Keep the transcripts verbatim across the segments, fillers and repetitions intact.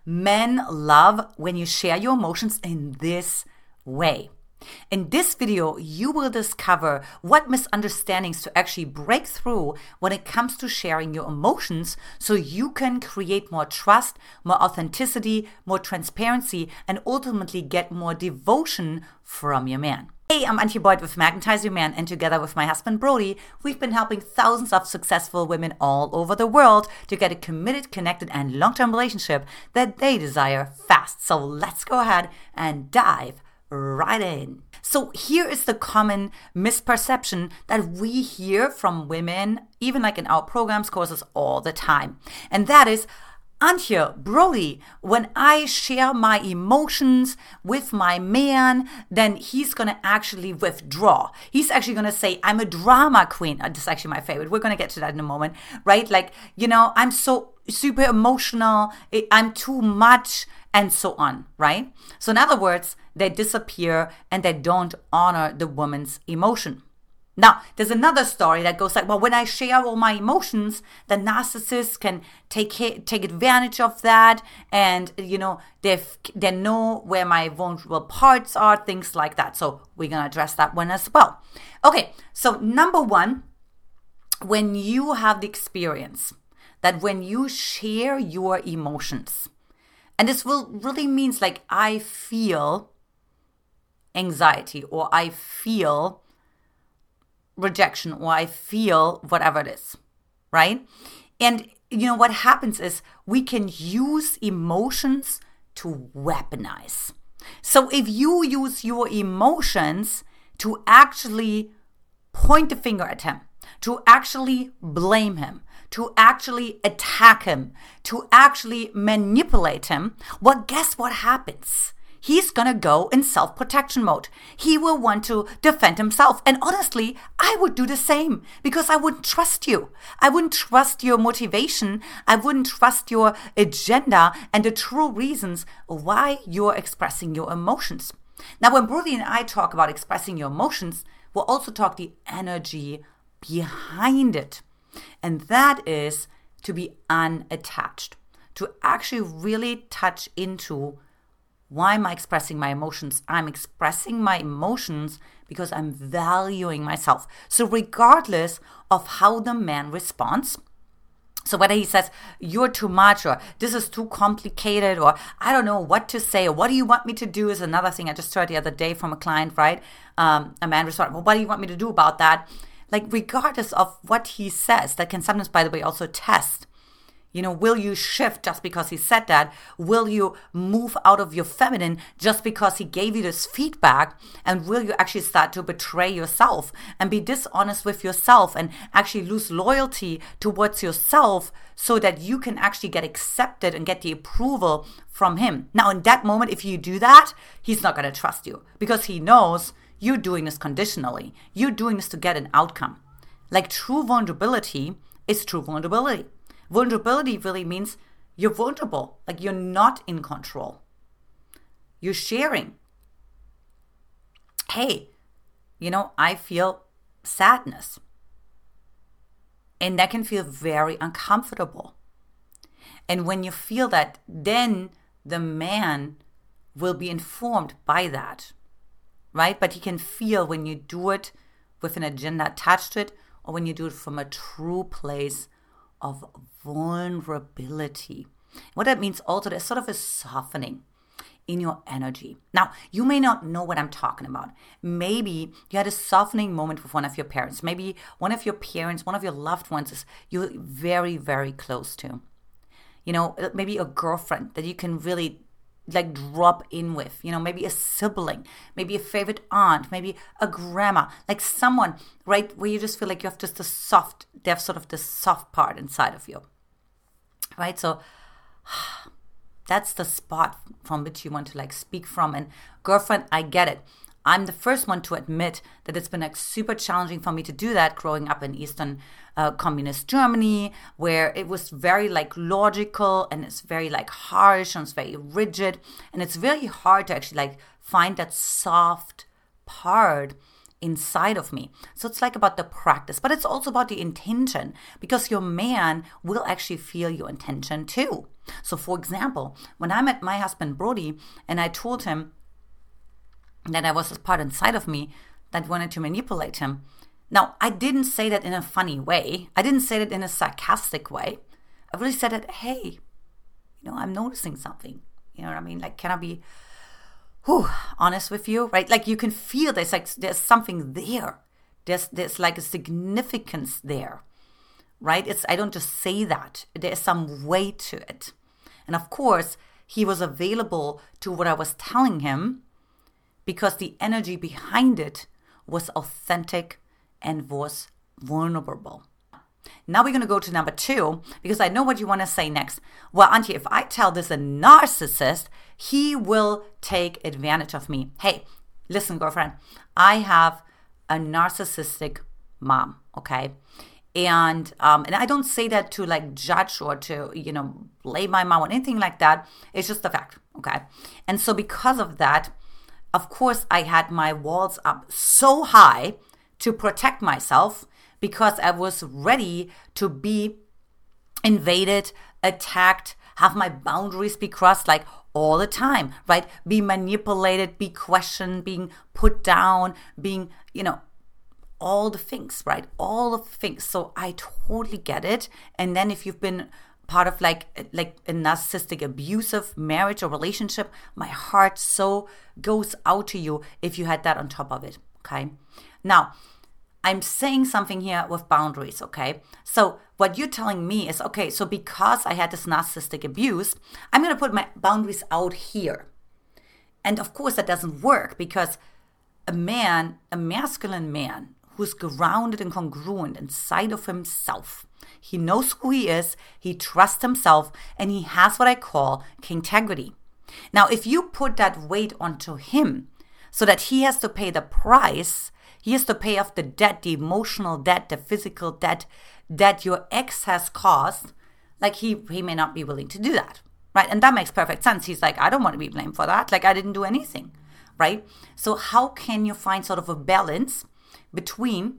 Men love when you share your emotions in this way. In this video, you will discover what misunderstandings to actually break through when it comes to sharing your emotions so you can create more trust, more authenticity, more transparency, and ultimately get more devotion from your man. Hey, I'm Antje Boyd with Magnetize Your Man, and together with my husband Brody, we've been helping thousands of successful women all over the world to get a committed, connected, and long-term relationship that they desire fast. So let's go ahead and dive right in. So here is the common misperception that we hear from women, even like in our programs, courses, all the time. And that is, Antje, Brody, when I share my emotions with my man, then he's going to actually withdraw. He's actually going to say, I'm a drama queen. Uh, this is actually my favorite. We're going to get to that in a moment, right? Like, you know, I'm so super emotional. I'm too much, and so on, right? So in other words, they disappear and they don't honor the woman's emotion. Now, there's another story that goes like, well, when I share all my emotions, the narcissist can take take advantage of that, and you know they they know where my vulnerable parts are, things like that. So we're gonna address that one as well. Okay, so number one, when you have the experience that when you share your emotions, and this will really means like I feel anxiety, or I feel rejection, or I feel whatever it is, right? And you know what happens is we can use emotions to weaponize. So if you use your emotions to actually point the finger at him, to actually blame him, to actually attack him, to actually manipulate him, well, guess what happens? He's going to go in self-protection mode. He will want to defend himself. And honestly, I would do the same because I wouldn't trust you. I wouldn't trust your motivation. I wouldn't trust your agenda and the true reasons why you're expressing your emotions. Now, when Brody and I talk about expressing your emotions, we'll also talk the energy behind it. And that is to be unattached, to actually really touch into, why am I expressing my emotions? I'm expressing my emotions because I'm valuing myself. So regardless of how the man responds, so whether he says, you're too much, or this is too complicated, or I don't know what to say, or what do you want me to do is another thing I just heard the other day from a client, right? Um, a man responded, well, what do you want me to do about that? Like, regardless of what he says, that can sometimes, by the way, also test. You know, will you shift just because he said that? Will you move out of your feminine just because he gave you this feedback? And will you actually start to betray yourself and be dishonest with yourself and actually lose loyalty towards yourself so that you can actually get accepted and get the approval from him? Now, in that moment, if you do that, he's not going to trust you because he knows you're doing this conditionally. You're doing this to get an outcome. Like, true vulnerability is true vulnerability. Vulnerability really means you're vulnerable, like you're not in control. You're sharing. Hey, you know, I feel sadness. And that can feel very uncomfortable. And when you feel that, then the man will be informed by that, right? But he can feel when you do it with an agenda attached to it, or when you do it from a true place of vulnerability. What that means also, there's sort of a softening in your energy. Now, you may not know what I'm talking about. Maybe you had a softening moment with one of your parents. Maybe one of your parents, one of your loved ones is you're very, very close to. You know, maybe a girlfriend that you can really like drop in with, you know, maybe a sibling, maybe a favorite aunt, maybe a grandma, like someone, right, where you just feel like you have just a soft, they have sort of this soft part inside of you, right? So that's the spot from which you want to like speak from. And girlfriend, I get it. I'm the first one to admit that it's been like super challenging for me to do that growing up in Eastern uh, communist Germany, where it was very like logical and it's very like harsh and it's very rigid. And it's very hard to actually like find that soft part inside of me. So it's like about the practice, but it's also about the intention, because your man will actually feel your intention too. So for example, when I met my husband Brody and I told him that there was this part inside of me that wanted to manipulate him. Now, I didn't say that in a funny way. I didn't say that in a sarcastic way. I really said that, hey, you know, I'm noticing something. You know what I mean? Like, can I be whew, honest with you? Right? Like, you can feel there's like there's something there. There's there's like a significance there. Right? It's I don't just say that. There's some weight to it. And of course, he was available to what I was telling him because the energy behind it was authentic and was vulnerable. Now we're going to go to number two, because I know what you want to say next. Well, Antje, if I tell this a narcissist, he will take advantage of me. Hey, listen, girlfriend, I have a narcissistic mom, okay? And um, and I don't say that to like judge or to, you know, blame my mom or anything like that. It's just a fact, okay? And so because of that, of course, I had my walls up so high to protect myself because I was ready to be invaded, attacked, have my boundaries be crossed like all the time, right? Be manipulated, be questioned, being put down, being, you know, all the things, right? All of the things. So I totally get it. And then if you've been part of like like a narcissistic abusive marriage or relationship, my heart so goes out to you if you had that on top of it, okay? Now, I'm saying something here with boundaries, okay? So what you're telling me is, okay, so because I had this narcissistic abuse, I'm going to put my boundaries out here. And of course that doesn't work because a man, a masculine man who's grounded and congruent inside of himself, he knows who he is, he trusts himself, and he has what I call kintegrity. Now, if you put that weight onto him so that he has to pay the price, he has to pay off the debt, the emotional debt, the physical debt that your ex has caused, like he, he may not be willing to do that, right? And that makes perfect sense. He's like, I don't want to be blamed for that. Like, I didn't do anything, right? So how can you find sort of a balance between,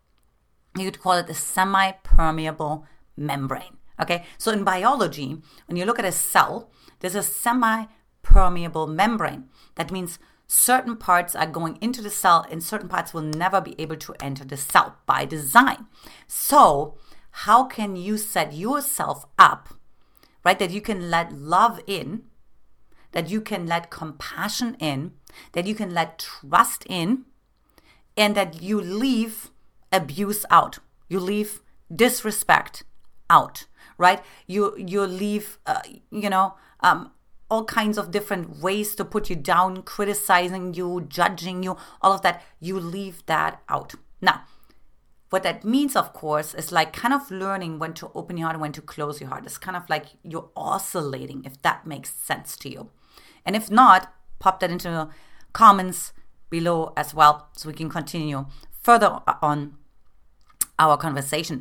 you could call it a semi-permeable membrane, okay? So in biology, when you look at a cell, there's a semi-permeable membrane. That means certain parts are going into the cell and certain parts will never be able to enter the cell by design. So how can you set yourself up, right, that you can let love in, that you can let compassion in, that you can let trust in, and that you leave abuse out. You leave disrespect out, right? You you leave, uh, you know, um, all kinds of different ways to put you down, criticizing you, judging you, all of that. You leave that out. Now, what that means, of course, is like kind of learning when to open your heart and when to close your heart. It's kind of like you're oscillating, if that makes sense to you. And if not, pop that into the comments below as well so we can continue further on our conversation.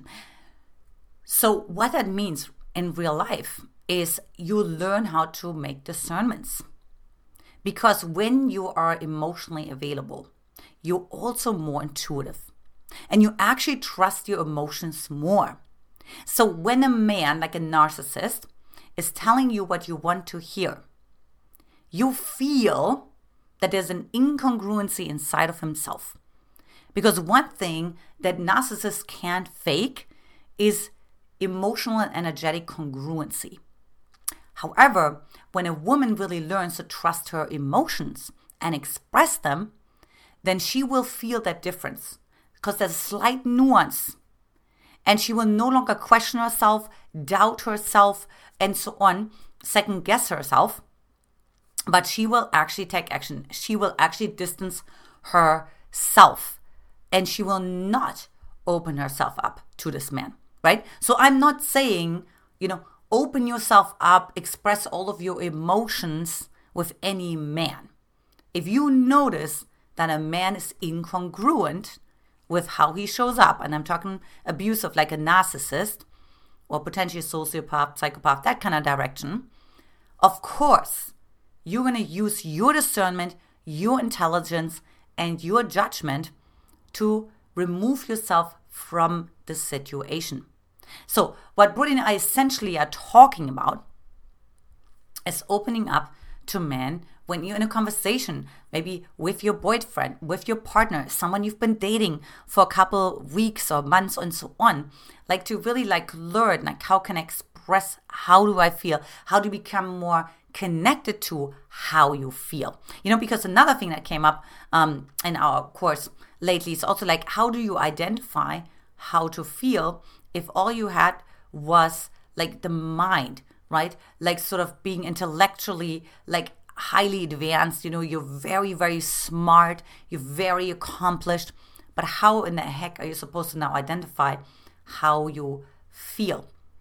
So what that means in real life is you learn how to make discernments. Because when you are emotionally available, you're also more intuitive. And you actually trust your emotions more. So when a man, like a narcissist, is telling you what you want to hear, you feel that there's an incongruency inside of himself. Because one thing that narcissists can't fake is emotional and energetic congruency. However, when a woman really learns to trust her emotions and express them, then she will feel that difference because there's a slight nuance. And she will no longer question herself, doubt herself, and so on, second guess herself. But she will actually take action. She will actually distance herself. And she will not open herself up to this man, right? So I'm not saying, you know, open yourself up, express all of your emotions with any man. If you notice that a man is incongruent with how he shows up, and I'm talking abusive like a narcissist or potentially a sociopath, psychopath, that kind of direction, of course, you're going to use your discernment, your intelligence, and your judgment to remove yourself from the situation. So what Brody and I essentially are talking about is opening up to men when you're in a conversation, maybe with your boyfriend, with your partner, someone you've been dating for a couple weeks or months and so on. Like to really like learn, like how can I express, how do I feel? How do you become more connected to how you feel? You know, because another thing that came up um, in our course lately is also like, how do you identify how to feel if all you had was like the mind, right? Like sort of being intellectually like highly advanced, you know, you're very, very smart, you're very accomplished, but how in the heck are you supposed to now identify how you feel?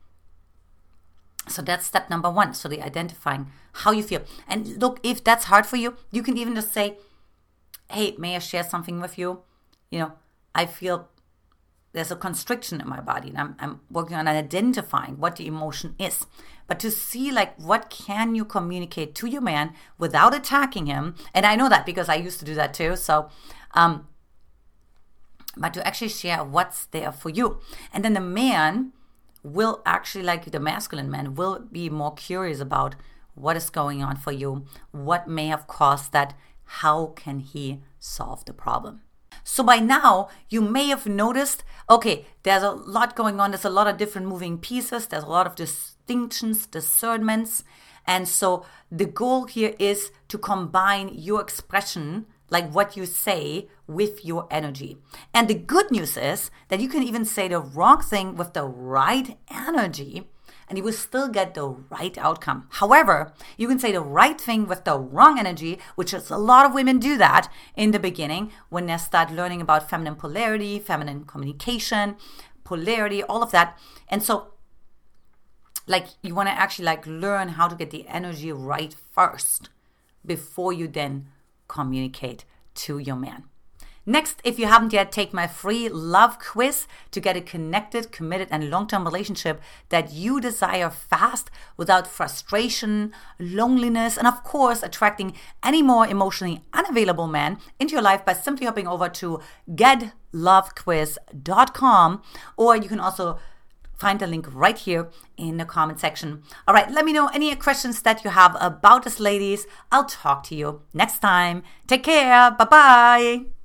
So that's step number one. So the identifying how you feel. And look, if that's hard for you, you can even just say, hey, may I share something with you? You know, I feel there's a constriction in my body, and I'm, I'm working on identifying what the emotion is. But to see like what can you communicate to your man without attacking him, and I know that because I used to do that too. So, um, but to actually share what's there for you, and then the man will actually, like the masculine man, will be more curious about what is going on for you, what may have caused that, how can he solve the problem. So by now, you may have noticed, okay, there's a lot going on. There's a lot of different moving pieces. There's a lot of distinctions, discernments. And so the goal here is to combine your expression, like what you say, with your energy. And the good news is that you can even say the wrong thing with the right energy, and you will still get the right outcome. However, you can say the right thing with the wrong energy, which is a lot of women do that in the beginning when they start learning about feminine polarity, feminine communication, polarity, all of that. And so like you want to actually like learn how to get the energy right first before you then communicate to your man. Next, if you haven't yet, take my free love quiz to get a connected, committed, and long-term relationship that you desire fast without frustration, loneliness, and of course, attracting any more emotionally unavailable men into your life by simply hopping over to get love quiz dot com, or you can also find the link right here in the comment section. All right, let me know any questions that you have about this, ladies. I'll talk to you next time. Take care. Bye-bye.